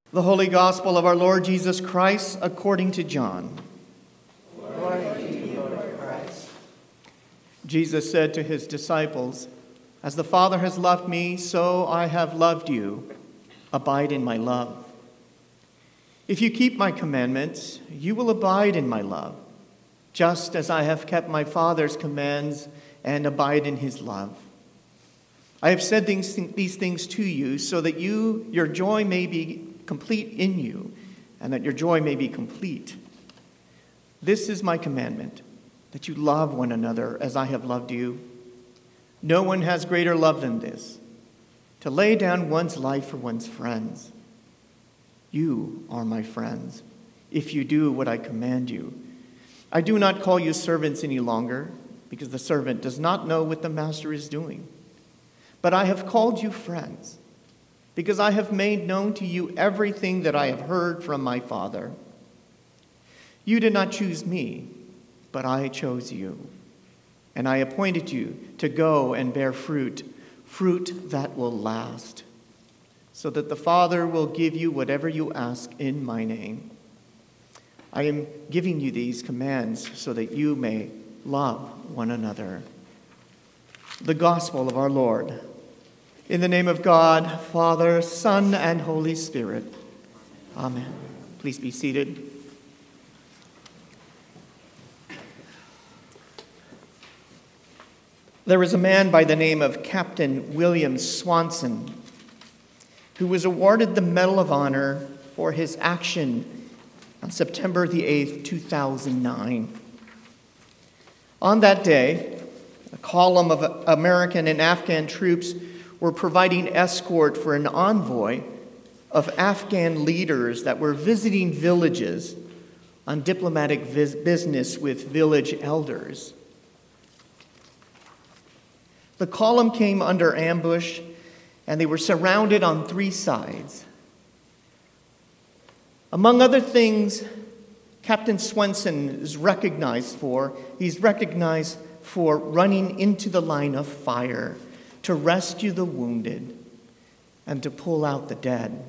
The Holy Gospel of our Lord Jesus Christ according to John. Glory to you, Lord Christ. Jesus said to his disciples, "As the Father has loved me, so I have loved you. Abide in my love. If you keep my commandments, you will abide in my love, just as I have kept my Father's commands and abide in his love. I have said these things to you so that your joy may be complete in you, and that your joy may be complete. This is my commandment, that you love one another as I have loved you. No one has greater love than this, to lay down one's life for one's friends. You are my friends, if you do what I command you. I do not call you servants any longer, because the servant does not know what the master is doing. But I have called you friends, because I have made known to you everything that I have heard from my Father. You did not choose me, but I chose you, and I appointed you to go and bear fruit that will last, so that the Father will give you whatever you ask in my name. I am giving you these commands so that you may love one another." The Gospel of our Lord. In the name of God, Father, Son, and Holy Spirit. Amen. Please be seated. There was a man by the name of Captain William Swanson who was awarded the Medal of Honor for his action on September the 8th, 2009. On that day, a column of American and Afghan troops were providing escort for an envoy of Afghan leaders that were visiting villages on diplomatic business with village elders. The column came under ambush, and they were surrounded on three sides. Among other things, Captain Swanson is recognized for running into the line of fire to rescue the wounded and to pull out the dead.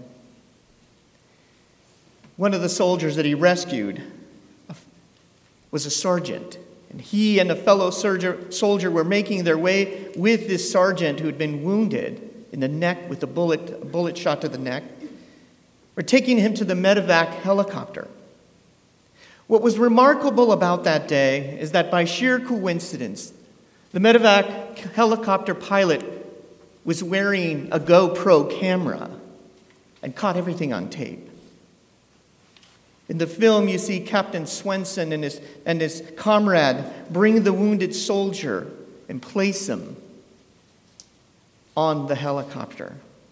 One of the soldiers that he rescued was a sergeant, and he and a fellow soldier were making their way with this sergeant who had been wounded in the neck with a bullet shot to the neck. We're taking him to the medevac helicopter. What was remarkable about that day is that by sheer coincidence, the medevac helicopter pilot was wearing a GoPro camera and caught everything on tape. In the film, you see Captain Swanson and his comrade bring the wounded soldier and place him on the helicopter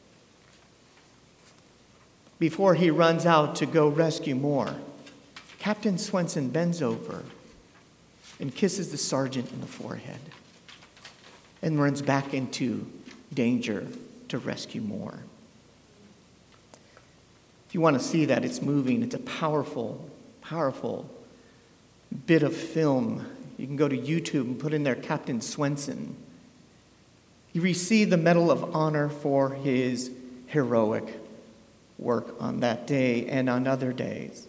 before he runs out to go rescue more. Captain Swanson bends over and kisses the sergeant in the forehead and runs back into danger to rescue more. If you want to see that, it's moving. It's a powerful, powerful bit of film. You can go to YouTube and put in there Captain Swanson. He received the Medal of Honor for his heroic work on that day and on other days.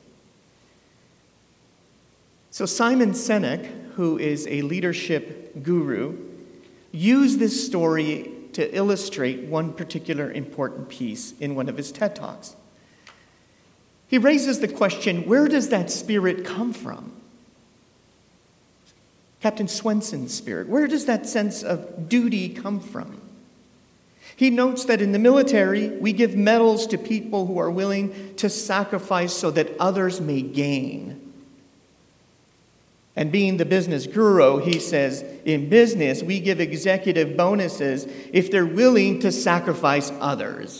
So Simon Sinek, who is a leadership guru, used this story to illustrate one particular important piece in one of his TED Talks. He raises the question, where does that spirit come from? Captain Swanson's spirit. Where does that sense of duty come from? He notes that in the military, we give medals to people who are willing to sacrifice so that others may gain. And being the business guru, he says, in business, we give executive bonuses if they're willing to sacrifice others.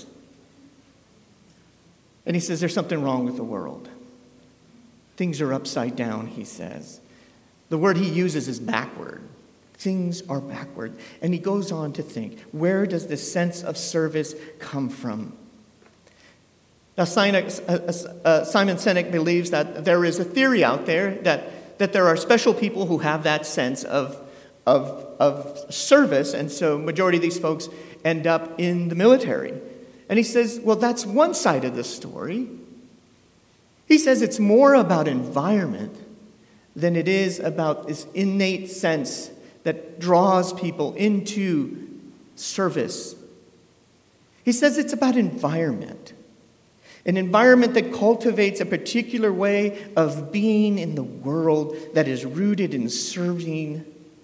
And he says, there's something wrong with the world. Things are upside down, he says. The word he uses is backward. Things are backward. And he goes on to think, where does this sense of service come from? Now, Simon Sinek believes that there is a theory out there that there are special people who have that sense of service, and so majority of these folks end up in the military. And he says, well, that's one side of the story. He says it's more about environment than it is about this innate sense that draws people into service. He says it's about environment. An environment that cultivates a particular way of being in the world that is rooted in serving.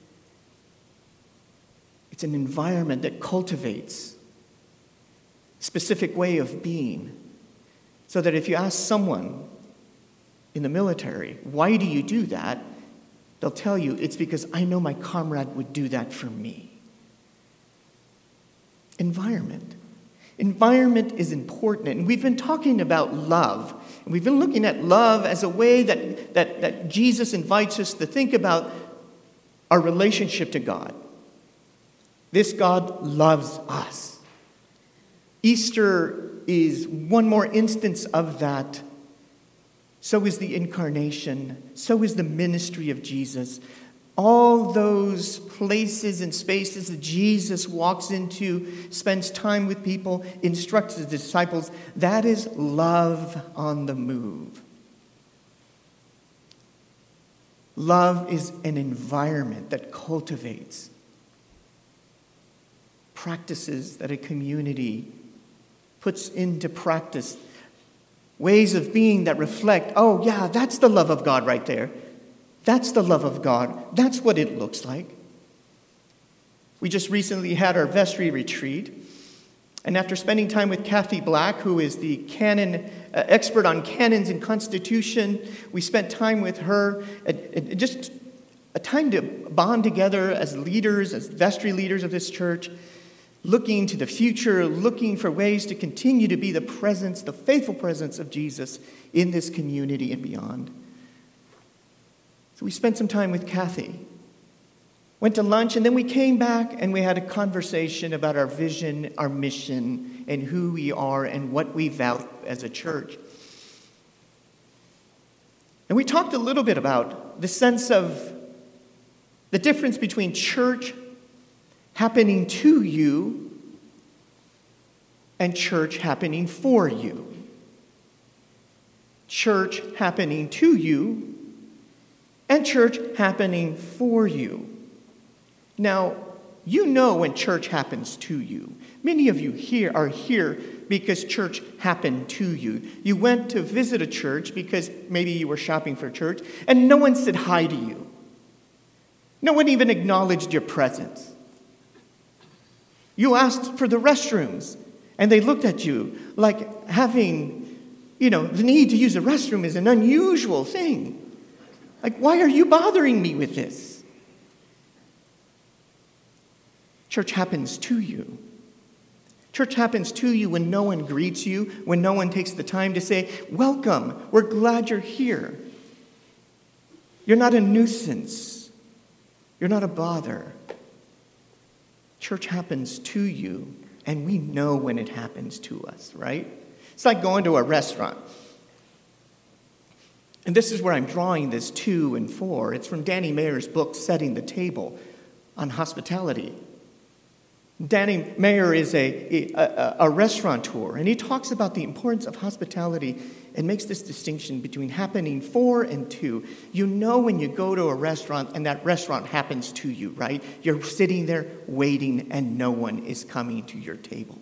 It's an environment that cultivates a specific way of being. So that if you ask someone in the military, why do you do that? They'll tell you, it's because I know my comrade would do that for me. Environment. Environment is important. And we've been talking about love. And we've been looking at love as a way that Jesus invites us to think about our relationship to God. This God loves us. Easter is one more instance of that. So is the incarnation. So is the ministry of Jesus. All those places and spaces that Jesus walks into, spends time with people, instructs his disciples, that is love on the move. Love is an environment that cultivates practices that a community puts into practice, ways of being that reflect, oh yeah, that's the love of God right there. That's the love of God. That's what it looks like. We just recently had our vestry retreat. And after spending time with Kathy Black, who is the canon expert on canons and constitution, we spent time with her, just a time to bond together as leaders, as vestry leaders of this church, looking to the future, looking for ways to continue to be the presence, the faithful presence of Jesus in this community and beyond. So we spent some time with Kathy, went to lunch, and then we came back and we had a conversation about our vision, our mission, and who we are and what we value as a church. And we talked a little bit about the sense of the difference between church happening to you and church happening for you. Church happening to you and church happening for you. Now, you know when church happens to you. Many of you here are here because church happened to you. You went to visit a church because maybe you were shopping for church, and no one said hi to you. No one even acknowledged your presence. You asked for the restrooms, and they looked at you like having, the need to use the restroom is an unusual thing. Like, why are you bothering me with this? Church happens to you. Church happens to you when no one greets you, when no one takes the time to say, welcome, we're glad you're here. You're not a nuisance. You're not a bother. Church happens to you, and we know when it happens to us, right? It's like going to a restaurant. And this is where I'm drawing this to and for. It's from Danny Mayer's book, Setting the Table, on hospitality. Danny Mayer is a restaurateur, and he talks about the importance of hospitality and makes this distinction between happening for and to. You know when you go to a restaurant and that restaurant happens to you, right? You're sitting there waiting and no one is coming to your table.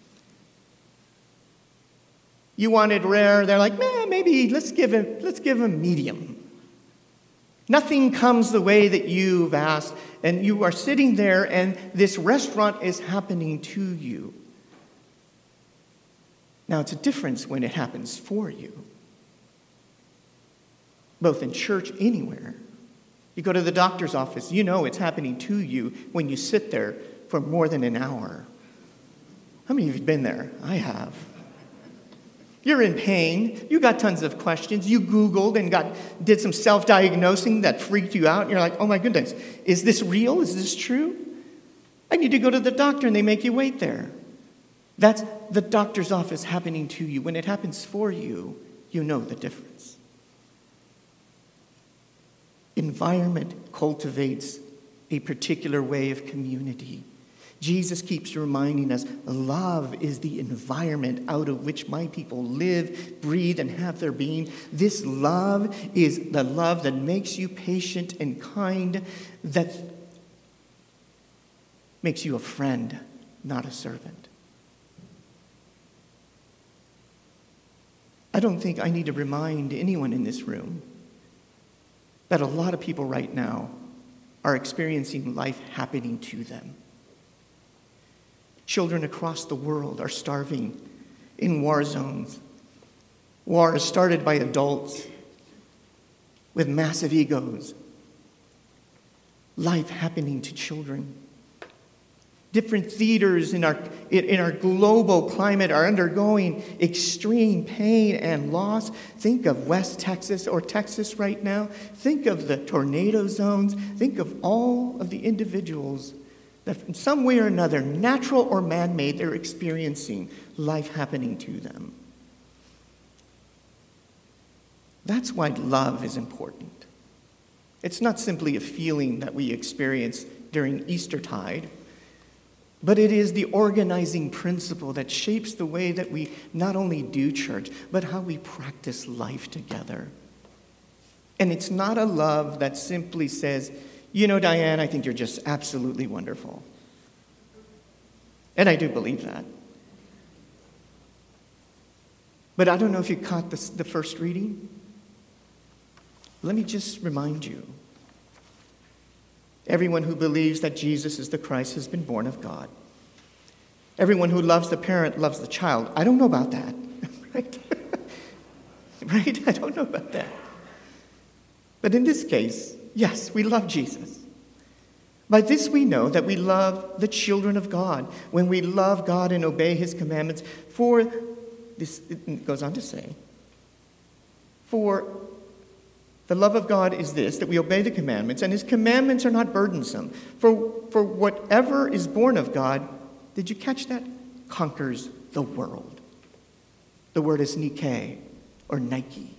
You wanted rare, they're like, maybe let's give him medium. Nothing comes the way that you've asked, and you are sitting there and this restaurant is happening to you. Now, it's a difference when it happens for you. Both in church, anywhere. You go to the doctor's office, you know it's happening to you when you sit there for more than an hour. How many of you have been there? I have. You're in pain. You got tons of questions. You Googled and did some self-diagnosing that freaked you out. And you're like, oh my goodness, is this real? Is this true? I need to go to the doctor, and they make you wait there. That's the doctor's office happening to you. When it happens for you, you know the difference. Environment cultivates a particular way of community. Jesus keeps reminding us, love is the environment out of which my people live, breathe, and have their being. This love is the love that makes you patient and kind, that makes you a friend, not a servant. I don't think I need to remind anyone in this room that a lot of people right now are experiencing life happening to them. Children across the world are starving in war zones. War is started by adults with massive egos. Life happening to children. Different theaters in our global climate are undergoing extreme pain and loss. Think of West Texas or Texas right now. Think of the tornado zones. Think of all of the individuals that in some way or another, natural or man-made, they're experiencing life happening to them. That's why love is important. It's not simply a feeling that we experience during Eastertide, but it is the organizing principle that shapes the way that we not only do church, but how we practice life together. And it's not a love that simply says, you know, Diane, I think you're just absolutely wonderful. And I do believe that. But I don't know if you caught the first reading. Let me just remind you. Everyone who believes that Jesus is the Christ has been born of God. Everyone who loves the parent loves the child. I don't know about that, right? Right? I don't know about that. But in this case, yes, we love Jesus. By this we know that we love the children of God, when we love God and obey his commandments. For this, it goes on to say, for the love of God is this, that we obey the commandments, and his commandments are not burdensome. For whatever is born of God, did you catch that? Conquers the world. The word is Nike, or Nike.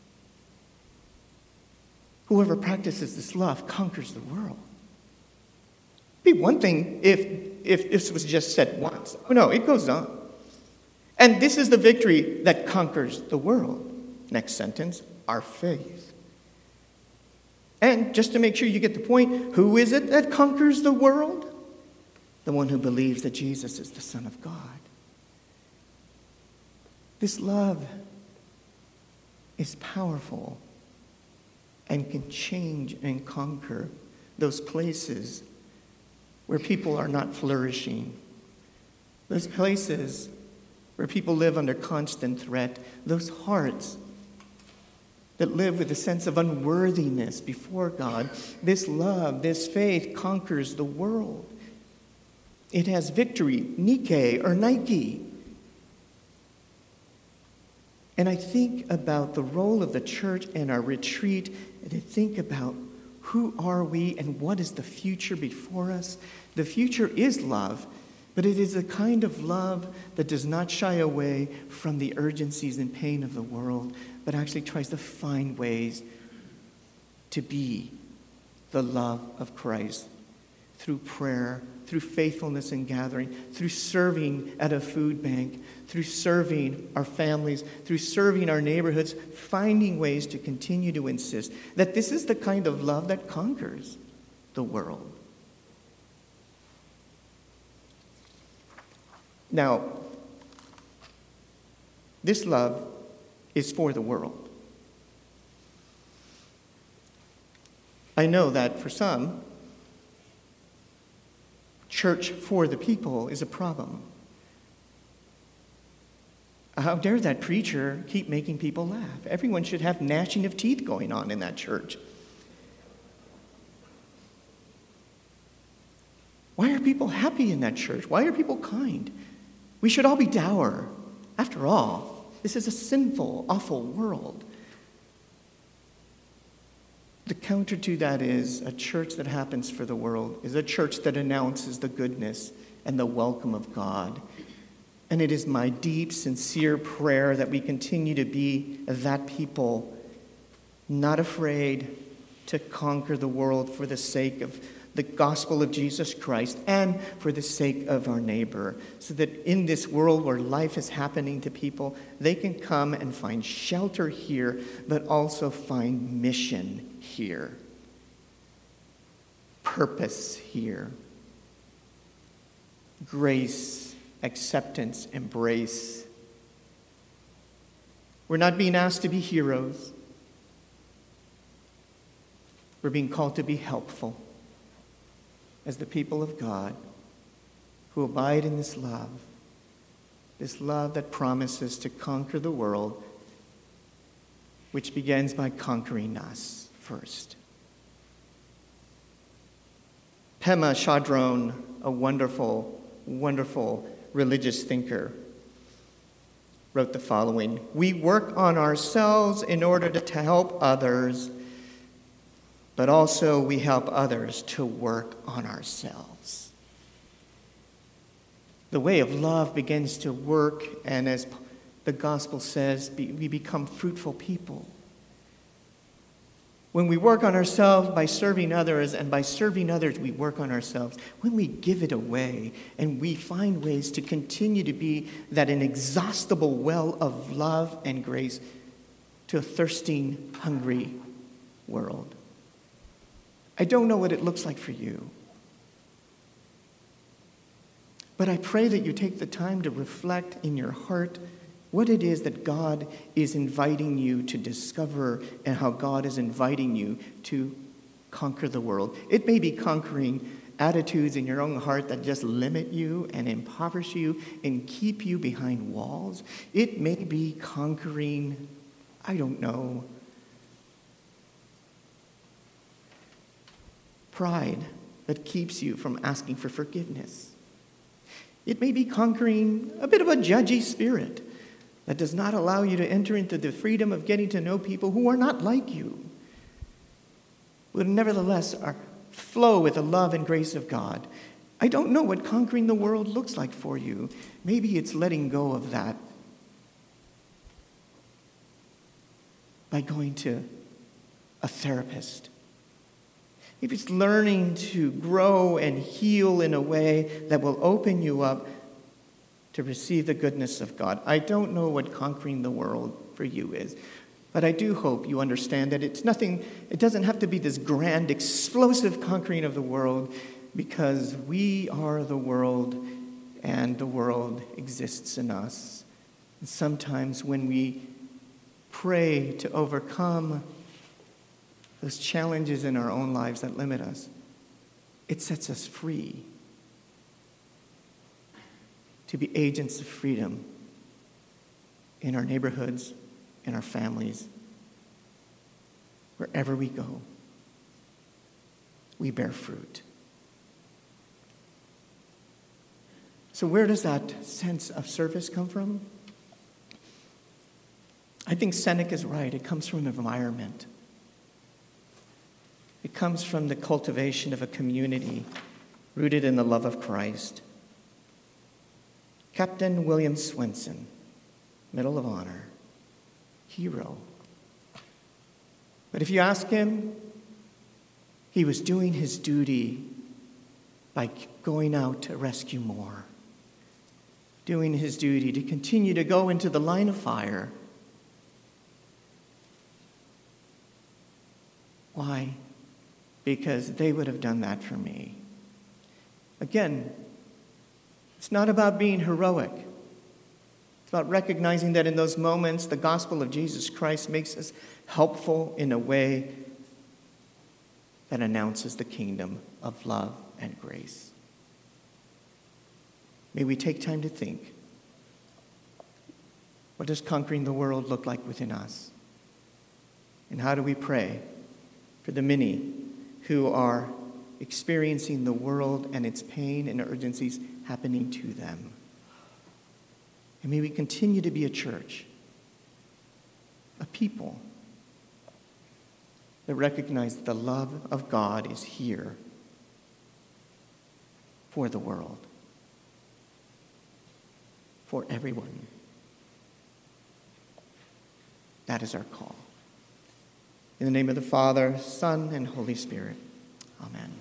Whoever practices this love conquers the world. It'd be one thing if this was just said once. Oh, no, it goes on. And this is the victory that conquers the world. Next sentence, our faith. And just to make sure you get the point, who is it that conquers the world? The one who believes that Jesus is the Son of God. This love is powerful and can change and conquer those places where people are not flourishing, those places where people live under constant threat, those hearts that live with a sense of unworthiness before God. This love, this faith conquers the world. It has victory, Nike or Nike. And I think about the role of the church and our retreat, and I think about who are we and what is the future before us. The future is love, but it is a kind of love that does not shy away from the urgencies and pain of the world, but actually tries to find ways to be the love of Christ through prayer, through faithfulness in gathering, through serving at a food bank, through serving our families, through serving our neighborhoods, finding ways to continue to insist that this is the kind of love that conquers the world. Now, this love is for the world. I know that for some, church for the people is a problem. How dare that preacher keep making people laugh? Everyone should have gnashing of teeth going on in that church. Why are people happy in that church? Why are people kind? We should all be dour. After all, this is a sinful, awful world. The counter to that is a church that happens for the world, is a church that announces the goodness and the welcome of God. And it is my deep, sincere prayer that we continue to be that people, not afraid to conquer the world for the sake of the gospel of Jesus Christ and for the sake of our neighbor, so that in this world where life is happening to people, they can come and find shelter here, but also find mission here, purpose here, grace, acceptance, embrace. We're not being asked to be heroes. We're being called to be helpful as the people of God who abide in this love that promises to conquer the world, which begins by conquering us first. Pema Chodron, a wonderful, wonderful religious thinker, wrote the following: "We work on ourselves in order to help others, but also we help others to work on ourselves." The way of love begins to work, and as the gospel says, we become fruitful people. When we work on ourselves by serving others, and by serving others we work on ourselves, when we give it away and we find ways to continue to be that inexhaustible well of love and grace to a thirsting, hungry world. I don't know what it looks like for you, but I pray that you take the time to reflect in your heart what it is that God is inviting you to discover and how God is inviting you to conquer the world. It may be conquering attitudes in your own heart that just limit you and impoverish you and keep you behind walls. It may be conquering, I don't know, pride that keeps you from asking for forgiveness. It may be conquering a bit of a judgy spirit that does not allow you to enter into the freedom of getting to know people who are not like you, but nevertheless flow with the love and grace of God. I don't know what conquering the world looks like for you. Maybe it's letting go of that by going to a therapist. Maybe it's learning to grow and heal in a way that will open you up to receive the goodness of God. I don't know what conquering the world for you is, but I do hope you understand that it doesn't have to be this grand, explosive conquering of the world, because we are the world and the world exists in us. And sometimes when we pray to overcome those challenges in our own lives that limit us, it sets us free to be agents of freedom in our neighborhoods, in our families, wherever we go. We bear fruit. So where does that sense of service come from? I think Seneca is right. It comes from environment. It comes from the cultivation of a community rooted in the love of Christ. Captain William Swenson, Medal of Honor, hero. But if you ask him, he was doing his duty by going out to rescue more, doing his duty to continue to go into the line of fire. Why? Because they would have done that for me. Again, it's not about being heroic. It's about recognizing that in those moments, the gospel of Jesus Christ makes us helpful in a way that announces the kingdom of love and grace. May we take time to think, what does conquering the world look like within us? And how do we pray for the many who are experiencing the world and its pain and urgencies happening to them? And may we continue to be a church, a people that recognize that the love of God is here for the world, for everyone. That is our call. In the name of the Father, Son, and Holy Spirit. Amen.